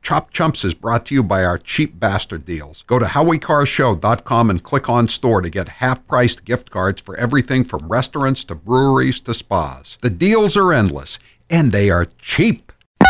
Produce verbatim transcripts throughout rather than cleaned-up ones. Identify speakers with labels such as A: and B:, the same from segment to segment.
A: Chop Chumps is brought to you by our cheap bastard deals. Go to howie car show dot com and click on store to get half-priced gift cards for everything from restaurants to breweries to spas. The deals are endless, and they are cheap.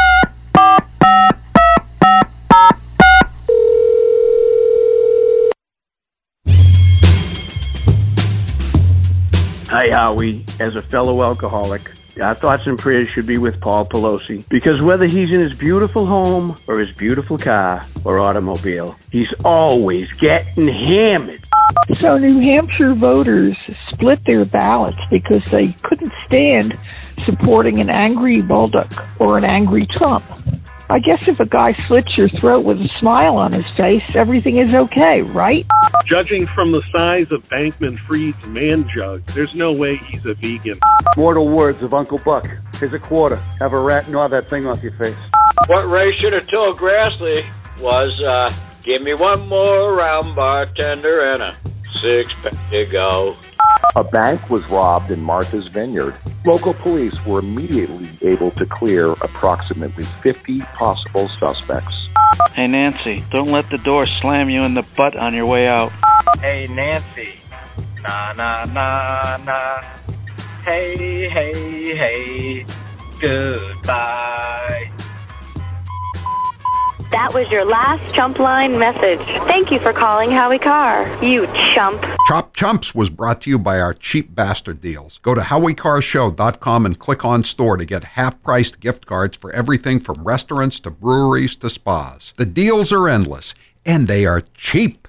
B: Hi, Howie. As a fellow alcoholic, our thoughts and prayers should be with Paul Pelosi. Because whether he's in his beautiful home or his beautiful car or automobile, he's always getting hammered.
C: So New Hampshire voters split their ballots because they couldn't stand supporting an angry Bolduc or an angry Trump. I guess if a guy slits your throat with a smile on his face, everything is okay, right?
D: Judging from the size of Bankman-Fried's man jug, there's no way he's a vegan.
E: Mortal words of Uncle Buck. Here's a quarter. Have a rat gnaw that thing off your face.
F: What Ray should have told Grassley was, uh, give me one more round, bartender, and a six-pack to go.
G: A bank was robbed in Martha's Vineyard. Local police were immediately able to clear approximately fifty possible suspects.
H: Hey, Nancy, don't let the door slam you in the butt on your way out.
I: Hey, Nancy. Na, na, na, na. Hey, hey, hey. Goodbye.
J: That was your last Chump Line message. Thank you for calling Howie Carr, you chump.
A: Chop Chumps was brought to you by our cheap bastard deals. Go to howie car show dot com and click on store to get half-priced gift cards for everything from restaurants to breweries to spas. The deals are endless, and they are cheap.